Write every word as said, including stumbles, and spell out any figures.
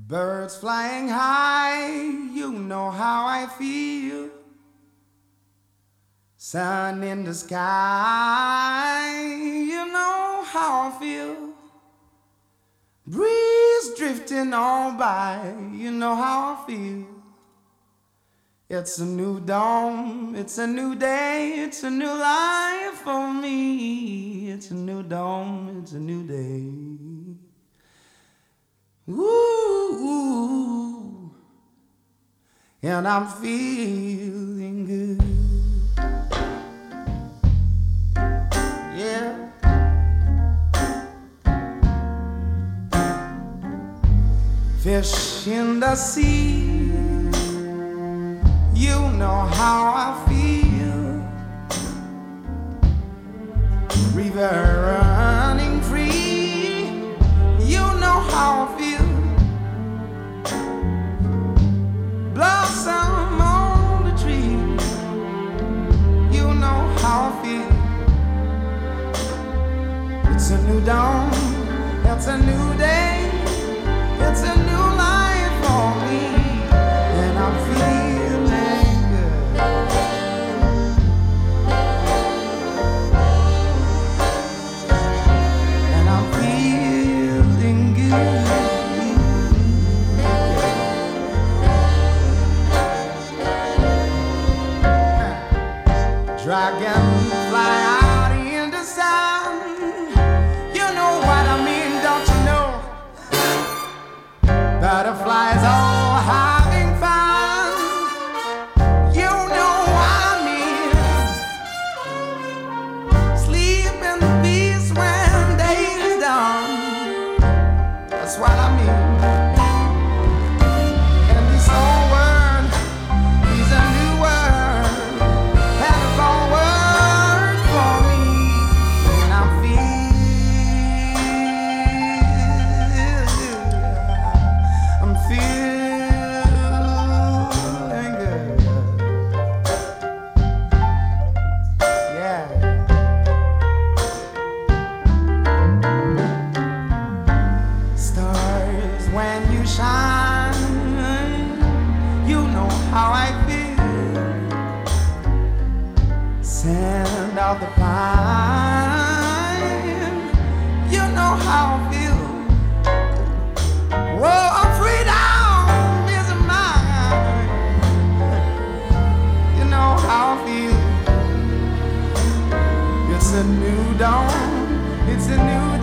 Birds flying high, you know how I feel. Sun in the sky, you know how I feel. Breeze drifting on by, you know how I feel. It's a new dawn, it's a new day, it's a new life for me. It's a new dawn, it's a new day. Ooh, and I'm feeling good. Yeah. Fish in the sea, you know how I feel. River running free, you know how I feel. Blossom on the tree, you know how I feel. It's a new dawn, it's a new day, it's a new life for me, and I'm feeling good. And I'm feeling good. Dragonfly out in the sun, you know what I mean, don't you know? Butterflies all having fun, you know what I mean. Sleep in peace when day is done, that's what I mean. And this old world is a new world, and a long word for me, and I'm feeling, I'm feeling good. Yeah. Stars, when you shine, you know how I feel. Sand of the pine, you know how I feel. Whoa, freedom is mine, you know how I feel. It's a new dawn, it's a new